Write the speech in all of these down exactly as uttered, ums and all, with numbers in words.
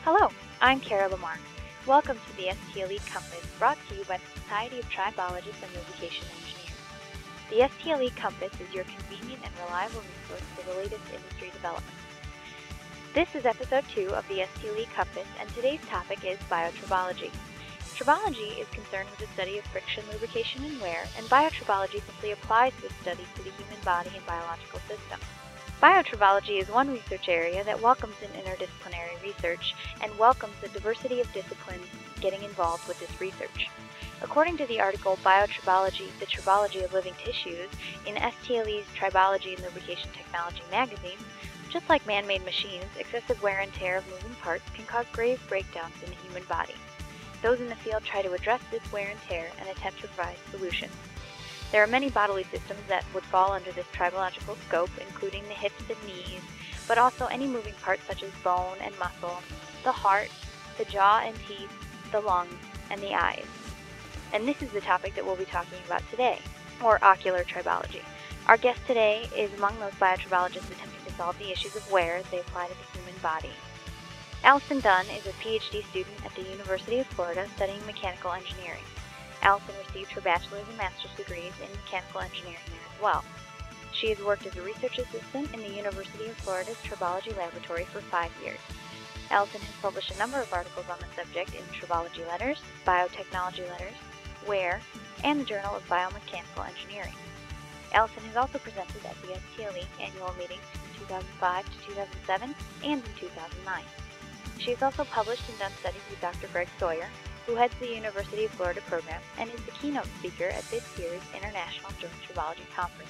Hello, I'm Kara Lamar. Welcome to the S T L E Compass, brought to you by the Society of Tribologists and Lubrication Engineers. The S T L E Compass is your convenient and reliable resource for the latest industry developments. This is episode two of the S T L E Compass, and today's topic is biotribology. Tribology is concerned with the study of friction, lubrication, and wear, and biotribology simply applies this study to the human body and biological system. Biotribology is one research area that welcomes an interdisciplinary research and welcomes the diversity of disciplines getting involved with this research. According to the article Biotribology, the Tribology of Living Tissues in S T L E's Tribology and Lubrication Technology magazine, just like man-made machines, excessive wear and tear of moving parts can cause grave breakdowns in the human body. Those in the field try to address this wear and tear and attempt to provide solutions. There are many bodily systems that would fall under this tribological scope, including the hips and knees, but also any moving parts such as bone and muscle, the heart, the jaw and teeth, the lungs, and the eyes. And this is the topic that we'll be talking about today, or ocular tribology. Our guest today is among those biotribologists attempting to solve the issues of wear as they apply to the human body. Allison Dunn is a P H D student at the University of Florida studying mechanical engineering. Allison received her bachelor's and master's degrees in mechanical engineering there as well. She has worked as a research assistant in the University of Florida's Tribology Laboratory for five years. Allison has published a number of articles on the subject in Tribology Letters, Biotechnology Letters, Wear, and the Journal of Biomechanical Engineering. Allison has also presented at the S T L E annual meetings from two thousand five to two thousand seven and in two thousand nine. She has also published and done studies with Doctor Greg Sawyer, who heads the University of Florida program and is the keynote speaker at this year's International Joint Tribology Conference.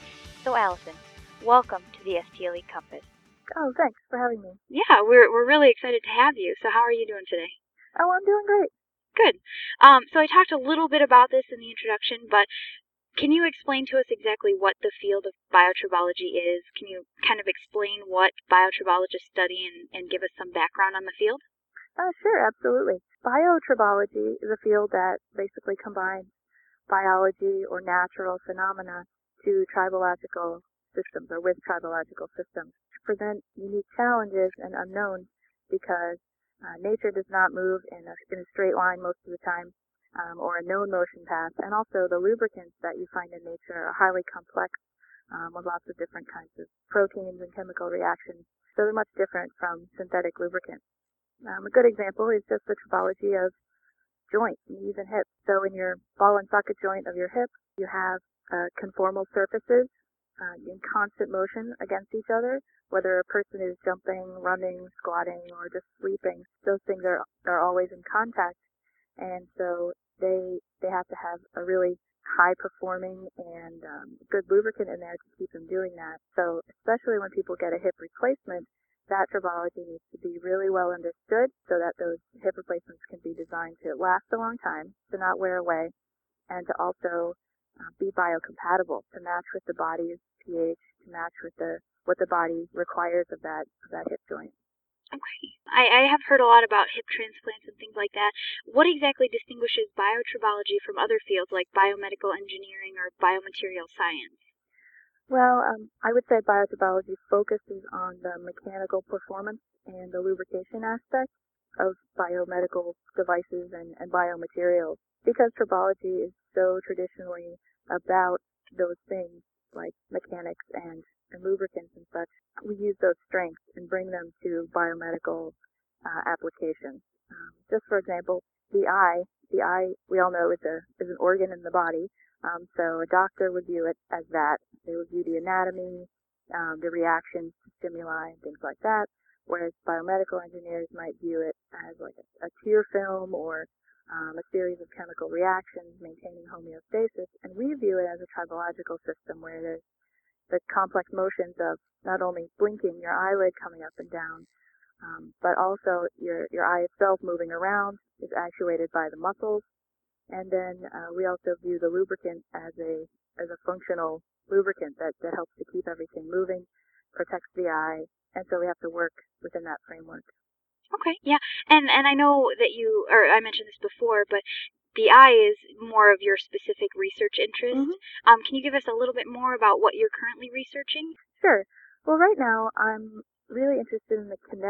So Allison, welcome to the S T L E Compass. Oh, thanks for having me. Yeah, we're we're really excited to have you. So how are you doing today? Oh, I'm doing great. Good. Um, so I talked a little bit about this in the introduction, but can you explain to us exactly what the field of biotribology is? Can you kind of explain what biotribologists study and, and give us some background on the field? Uh, sure, absolutely. Biotribology is a field that basically combines biology or natural phenomena to tribological systems or with tribological systems to present unique challenges and unknowns because uh, nature does not move in a, in a straight line most of the time um, or a known motion path, and also the lubricants that you find in nature are highly complex um, with lots of different kinds of proteins and chemical reactions, so they're much different from synthetic lubricants. Um, a good example is just the tribology of joints, knees and hips. So in your ball and socket joint of your hip, you have uh, conformal surfaces uh, in constant motion against each other, whether a person is jumping, running, squatting, or just sleeping. Those things are, are always in contact, and so they they have to have a really high-performing and um, good lubricant in there to keep them doing that. So especially when people get a hip replacement, that tribology needs to be really well understood so that those hip replacements can be designed to last a long time, to not wear away, and to also uh, be biocompatible, to match with the body's pH, to match with the what the body requires of that of that hip joint. Okay. I, I have heard a lot about hip transplants and things like that. What exactly distinguishes biotribology from other fields like biomedical engineering or biomaterial science? Well, um, I would say biotribology focuses on the mechanical performance and the lubrication aspect of biomedical devices and, and biomaterials. Because tribology is so traditionally about those things like mechanics and, and lubricants and such, we use those strengths and bring them to biomedical uh, applications. Um, just for example, the eye, the eye we all know is a is an organ in the body. Um, so a doctor would view it as that. They would view the anatomy, um, the reactions to stimuli, and things like that. Whereas biomedical engineers might view it as like a, a tear film or um, a series of chemical reactions maintaining homeostasis. And we view it as a tribological system where there's the complex motions of not only blinking your eyelid coming up and down, um, but also your, your eye itself moving around is actuated by the muscles. And then uh, we also view the lubricant as a as a functional lubricant that, that helps to keep everything moving, protects the eye, and so we have to work within that framework. Okay, yeah. And and I know that you, or I mentioned this before, but the eye is more of your specific research interest. Mm-hmm. Um, can you give us a little bit more about what you're currently researching? Sure. Well, right now I'm really interested in the kinetics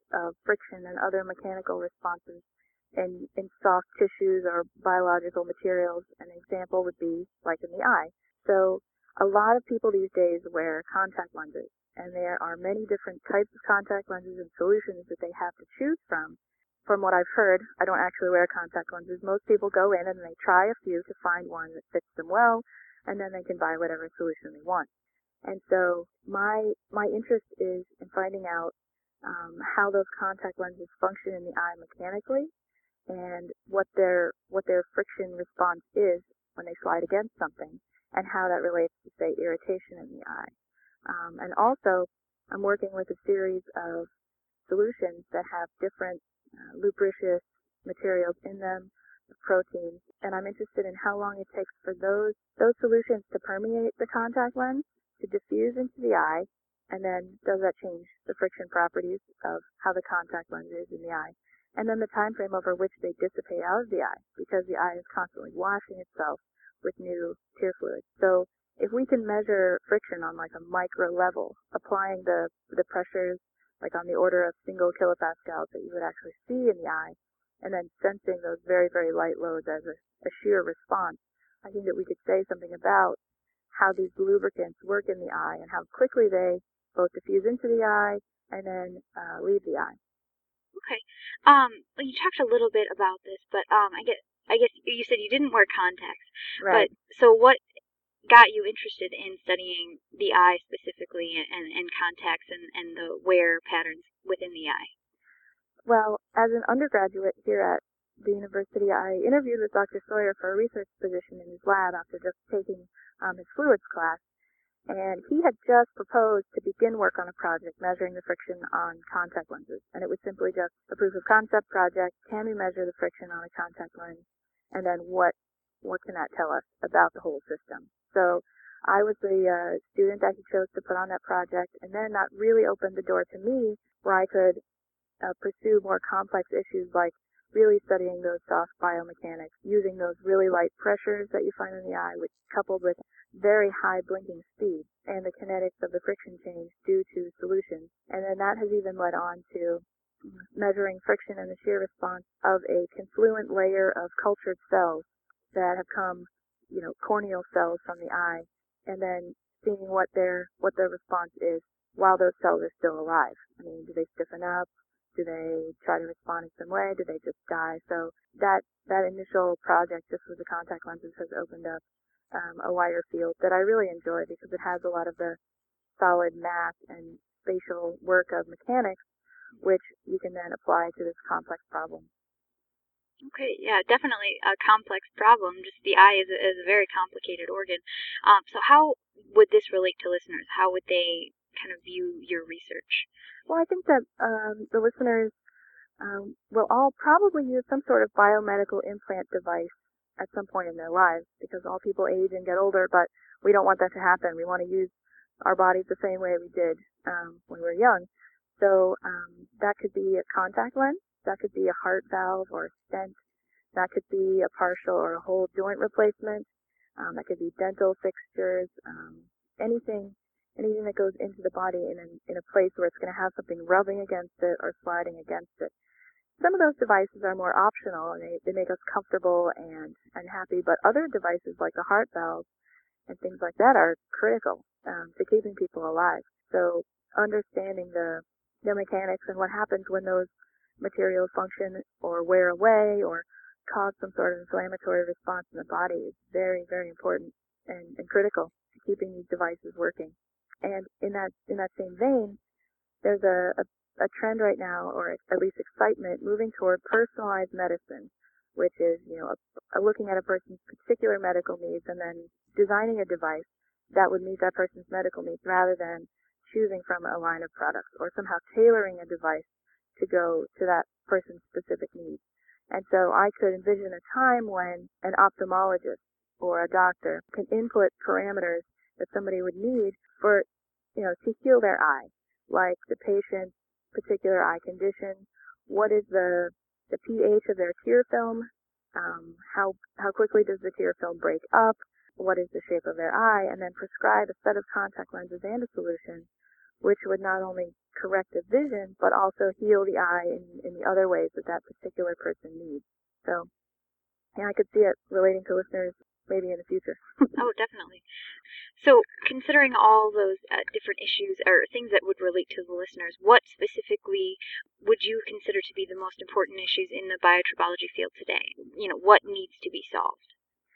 of friction and other mechanical responses in, in soft tissues or biological materials. An example would be like in the eye. So a lot of people these days wear contact lenses, and there are many different types of contact lenses and solutions that they have to choose from. From what I've heard, I don't actually wear contact lenses. Most people go in and they try a few to find one that fits them well, and then they can buy whatever solution they want. And so my my interest is in finding out um, how those contact lenses function in the eye mechanically, and what their what their friction response is when they slide against something, and how that relates to, say, irritation in the eye. Um, and also, I'm working with a series of solutions that have different uh, lubricious materials in them, proteins, and I'm interested in how long it takes for those those solutions to permeate the contact lens, to diffuse into the eye, and then does that change the friction properties of how the contact lens is in the eye, and then the time frame over which they dissipate out of the eye, because the eye is constantly washing itself with new tear fluid. So if we can measure friction on like a micro level, applying the the pressures like on the order of single kilopascals that you would actually see in the eye, and then sensing those very, very light loads as a, a shear response, I think that we could say something about how these lubricants work in the eye and how quickly they both diffuse into the eye and then uh, leave the eye. Okay. Um, well, you talked a little bit about this, but um, I guess I guess you said you didn't wear contacts. Right. But so what got you interested in studying the eye specifically, and, and contacts and, and the wear patterns within the eye? Well, as an undergraduate here at the university, I interviewed with Doctor Sawyer for a research position in his lab after just taking um, his fluids class, and he had just proposed to begin work on a project measuring the friction on contact lenses, and it was simply just a proof of concept project. Can we measure the friction on a contact lens, and then what what can that tell us about the whole system? So I was the uh, student that he chose to put on that project, and then that really opened the door to me where I could uh, pursue more complex issues like really studying those soft biomechanics, using those really light pressures that you find in the eye, which coupled with very high blinking speed and the kinetics of the friction change due to solutions. And then that has even led on to measuring friction and the shear response of a confluent layer of cultured cells that have come, you know, corneal cells from the eye, and then seeing what their what their response is while those cells are still alive. I mean, do they stiffen up? Do they try to respond in some way? Do they just die? So that that initial project just with the contact lenses has opened up um, a wider field that I really enjoy, because it has a lot of the solid math and spatial work of mechanics, which you can then apply to this complex problem. Okay, yeah, definitely a complex problem. Just the eye is a, is a very complicated organ. Um, so how would this relate to listeners? How would they kind of view your research? Well, I think that um, the listeners um, will all probably use some sort of biomedical implant device at some point in their lives, because all people age and get older, but we don't want that to happen. We want to use our bodies the same way we did um, when we were young. So um, that could be a contact lens, that could be a heart valve or a stent, that could be a partial or a whole joint replacement, um, that could be dental fixtures, um, anything anything that goes into the body in, an, in a place where it's going to have something rubbing against it or sliding against it. Some of those devices are more optional, and they, they make us comfortable and, and happy, but other devices like the heart valve and things like that are critical um, to keeping people alive. So understanding the, the mechanics and what happens when those materials function or wear away or cause some sort of inflammatory response in the body is very, very important and, and critical to keeping these devices working. And in that in that same vein, there's a, a, a trend right now, or at least excitement, moving toward personalized medicine, which is, you know, a, a looking at a person's particular medical needs and then designing a device that would meet that person's medical needs, rather than choosing from a line of products or somehow tailoring a device to go to that person's specific needs. And so I could envision a time when an ophthalmologist or a doctor can input parameters that somebody would need for, you know, to heal their eye, like the patient's particular eye condition, what is the the pH of their tear film, um, how how quickly does the tear film break up, what is the shape of their eye, and then prescribe a set of contact lenses and a solution which would not only correct the vision, but also heal the eye in, in the other ways that that particular person needs. So, yeah, I could see it relating to listeners maybe in the future. Oh, definitely. So, considering all those uh, different issues or things that would relate to the listeners, what specifically would you consider to be the most important issues in the biotribology field today? You know, what needs to be solved?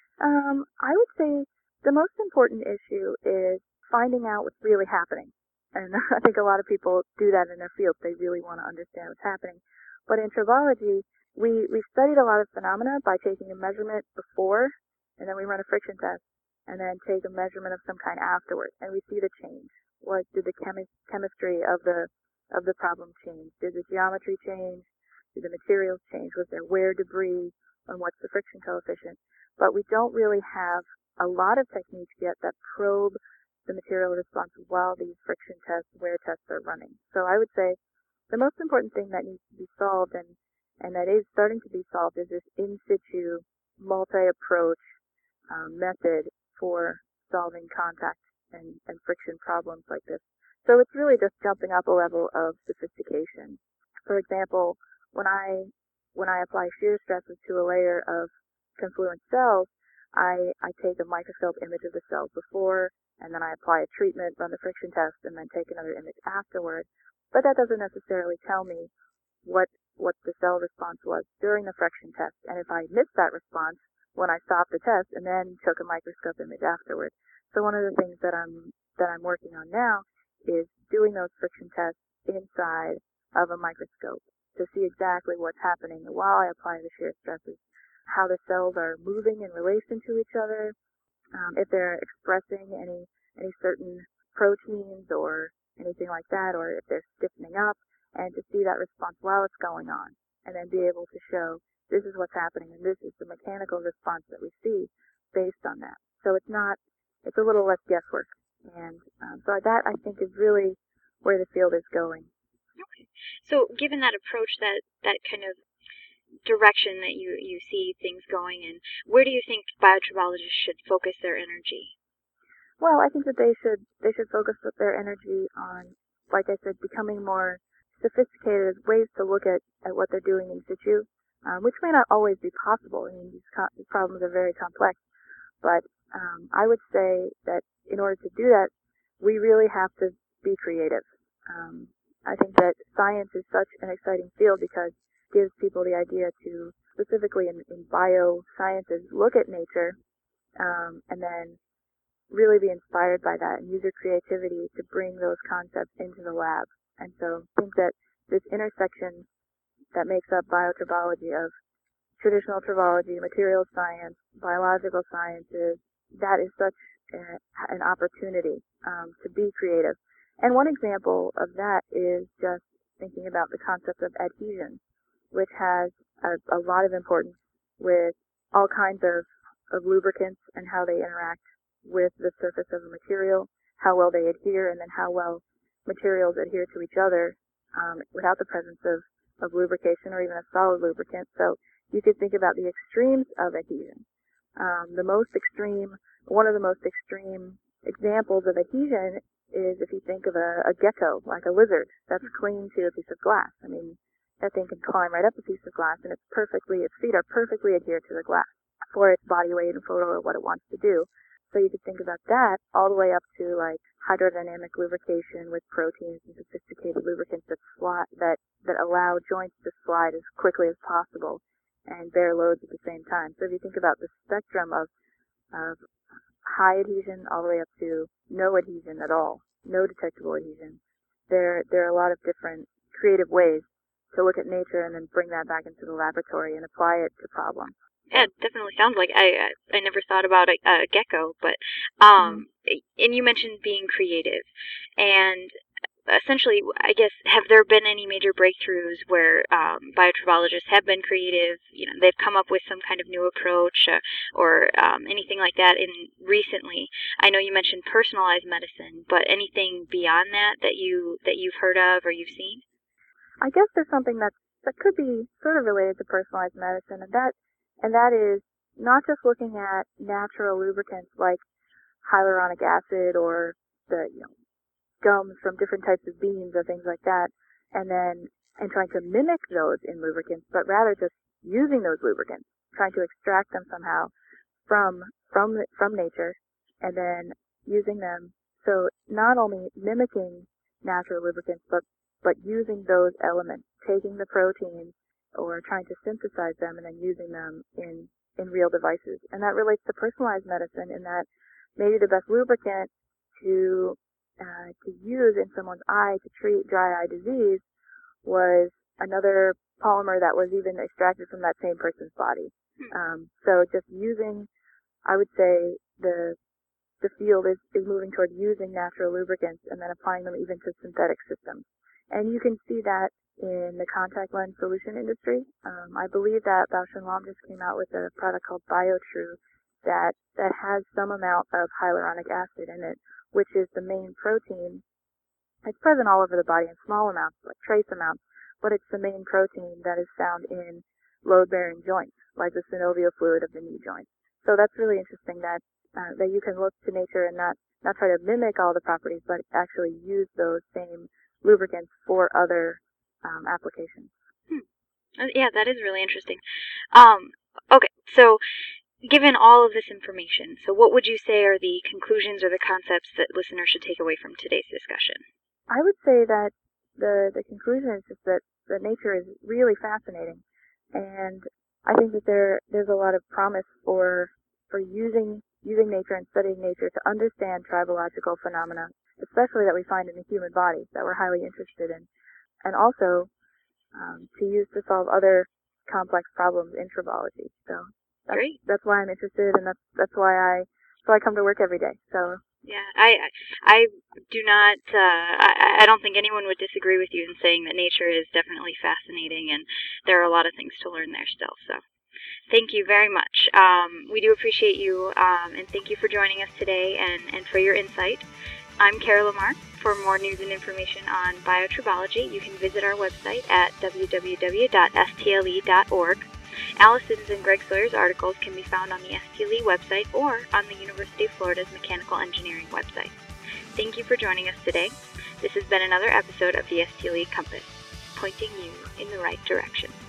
Um, I would say the most important issue is finding out what's really happening. And I think a lot of people do that in their field. They really want to understand what's happening. But in tribology, we, we studied a lot of phenomena by taking a measurement before, and then we run a friction test, and then take a measurement of some kind afterwards, and we see the change. What did the chemi- chemistry of the of the problem change? Did the geometry change? Did the materials change? Was there wear debris? And what's the friction coefficient? But we don't really have a lot of techniques yet that probe the material response while these friction tests, wear tests are running. So I would say the most important thing that needs to be solved, and, and that is starting to be solved, is this in situ multi-approach um, method for solving contact and, and friction problems like this. So it's really just jumping up a level of sophistication. For example, when I when I apply shear stresses to a layer of confluent cells, I, I take a microscope image of the cells before, and then I apply a treatment, run the friction test, and then take another image afterward. But that doesn't necessarily tell me what what the cell response was during the friction test. And if I missed that response when I stopped the test and then took a microscope image afterward. So one of the things that I'm that I'm working on now is doing those friction tests inside of a microscope to see exactly what's happening while I apply the shear stresses, how the cells are moving in relation to each other, um, if they're expressing any any certain proteins or anything like that, or if they're stiffening up, and to see that response while it's going on, and then be able to show this is what's happening and this is the mechanical response that we see based on that. So it's not, it's a little less guesswork. And um, so that, I think, is really where the field is going. Okay. So given that approach, that, that kind of direction that you, you see things going in, where do you think biotribologists should focus their energy? Well, I think that they should they should focus their energy on, like I said, becoming more sophisticated ways to look at, at what they're doing in situ, um, which may not always be possible. I mean, these, co- these problems are very complex. But um, I would say that in order to do that, we really have to be creative. Um, I think that science is such an exciting field because it gives people the idea to, specifically in, in biosciences, look at nature um, and then really be inspired by that and use your creativity to bring those concepts into the lab. And so I think that this intersection that makes up biotribology of traditional tribology, materials science, biological sciences, that is such a, an opportunity um, to be creative. And one example of that is just thinking about the concept of adhesion, which has a, a lot of importance with all kinds of, of lubricants and how they interact with the surface of a material, how well they adhere, and then how well materials adhere to each other um, without the presence of, of lubrication or even a solid lubricant. So you could think about the extremes of adhesion. Um, the most extreme, one of the most extreme examples of adhesion is if you think of a, a gecko, like a lizard, that's clinging to a piece of glass. I mean, that thing can climb right up a piece of glass, and it's perfectly, its feet are perfectly adhered to the glass for its body weight and for what it wants to do. So you could think about that all the way up to like hydrodynamic lubrication with proteins and sophisticated lubricants that slide, that, that allow joints to slide as quickly as possible and bear loads at the same time. So if you think about the spectrum of, of high adhesion all the way up to no adhesion at all, no detectable adhesion, there, there are a lot of different creative ways to look at nature and then bring that back into the laboratory and apply it to problems. Yeah, it definitely sounds like I I never thought about a, a gecko, but um, mm. And you mentioned being creative, and essentially, I guess, have there been any major breakthroughs where um, biotribologists have been creative? You know, they've come up with some kind of new approach uh, or um, anything like that. In recently, I know you mentioned personalized medicine, but anything beyond that that you that you've heard of or you've seen? I guess there's something that's that could be sort of related to personalized medicine, and that and that is not just looking at natural lubricants like hyaluronic acid or the you know gums from different types of beans or things like that, and then and trying to mimic those in lubricants, but rather just using those lubricants, trying to extract them somehow from from from nature, and then using them. So not only mimicking natural lubricants, but but using those elements, taking the proteins or trying to synthesize them and then using them in in real devices. And that relates to personalized medicine in that maybe the best lubricant to uh, to use in someone's eye to treat dry eye disease was another polymer that was even extracted from that same person's body. Um, so just using, I would say the the field is, is moving toward using natural lubricants and then applying them even to synthetic systems. And you can see that in the contact lens solution industry. Um, I believe that Bausch and Lomb just came out with a product called BioTrue that, that has some amount of hyaluronic acid in it, which is the main protein. It's present all over the body in small amounts, like trace amounts, but it's the main protein that is found in load-bearing joints, like the synovial fluid of the knee joint. So that's really interesting that uh, that you can look to nature and not, not try to mimic all the properties, but actually use those same lubricants for other um, applications. Hmm. Yeah, that is really interesting. Um, okay, so given all of this information, so what would you say are the conclusions or the concepts that listeners should take away from today's discussion? I would say that the the conclusion is just that, that nature is really fascinating, and I think that there there's a lot of promise for for using using nature and studying nature to understand tribological phenomena, especially that we find in the human body that we're highly interested in, and also um, to use to solve other complex problems in tribology. So that's, Great. That's why I'm interested, and that's that's why I so I come to work every day. So. Yeah, I I do not, uh, I, I don't think anyone would disagree with you in saying that nature is definitely fascinating, and there are a lot of things to learn there still, so thank you very much. Um, we do appreciate you, um, and thank you for joining us today and, and for your insight. I'm Kara Lamar. For more news and information on biotribology, you can visit our website at w w w dot s t l e dot org. Allison's and Greg Sawyer's articles can be found on the S T L E website or on the University of Florida's Mechanical Engineering website. Thank you for joining us today. This has been another episode of the S T L E Compass, pointing you in the right direction.